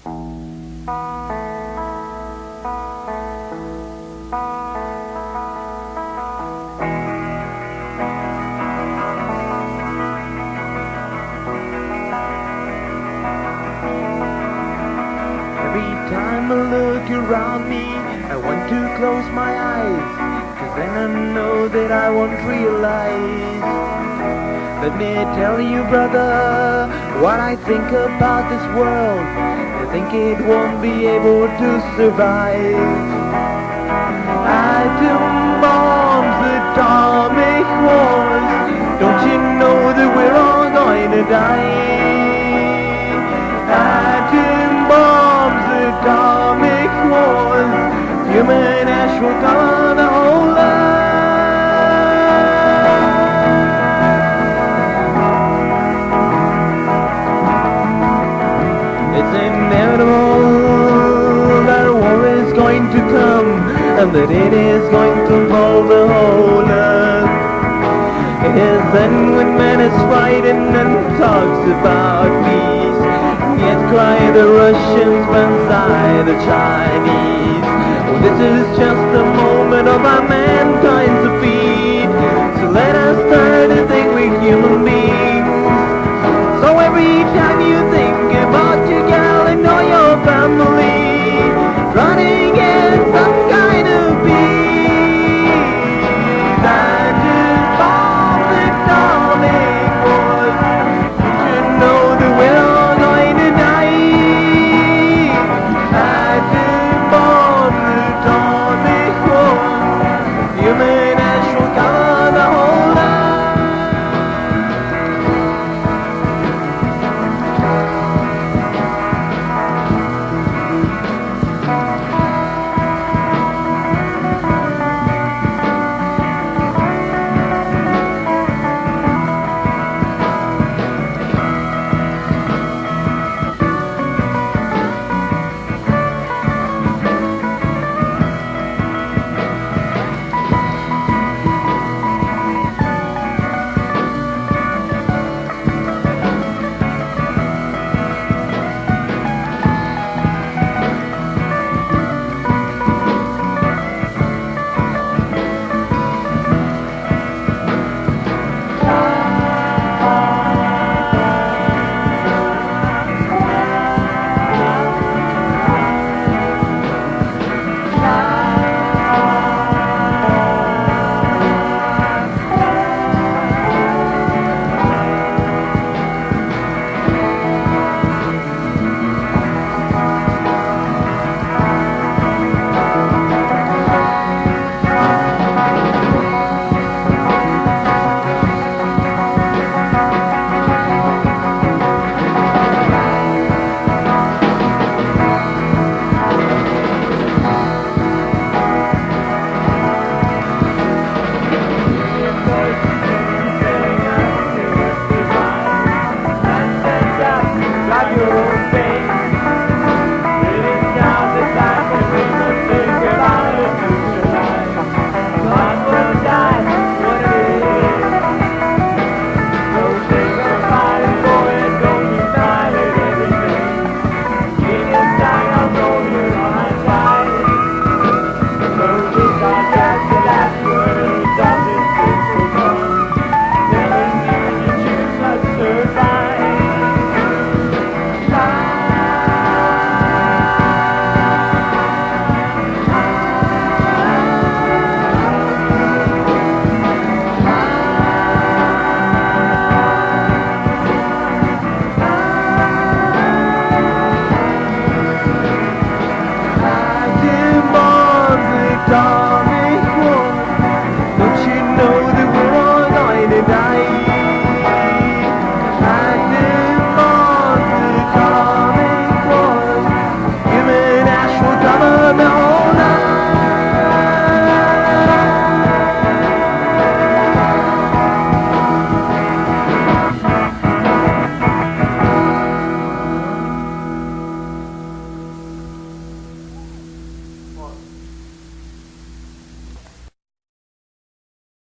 Every time I look around me, I want to close my eyes, 'cause then I know that I won't realize. Let me tell you, brother, what I think about this world. I think it won't be able to survive. Atom bombs, atomic wars, don't you know that we're all going to die? Atom bombs, atomic wars, human ash will cover the whole earth. It's inevitable that war is going to come, and that it is going to involve the whole earth. It is then when man is frightened and talks about peace, yet cry the Russians, banzai the Chinese. Oh, this is just a moment of our mankind's defeat, so let us turn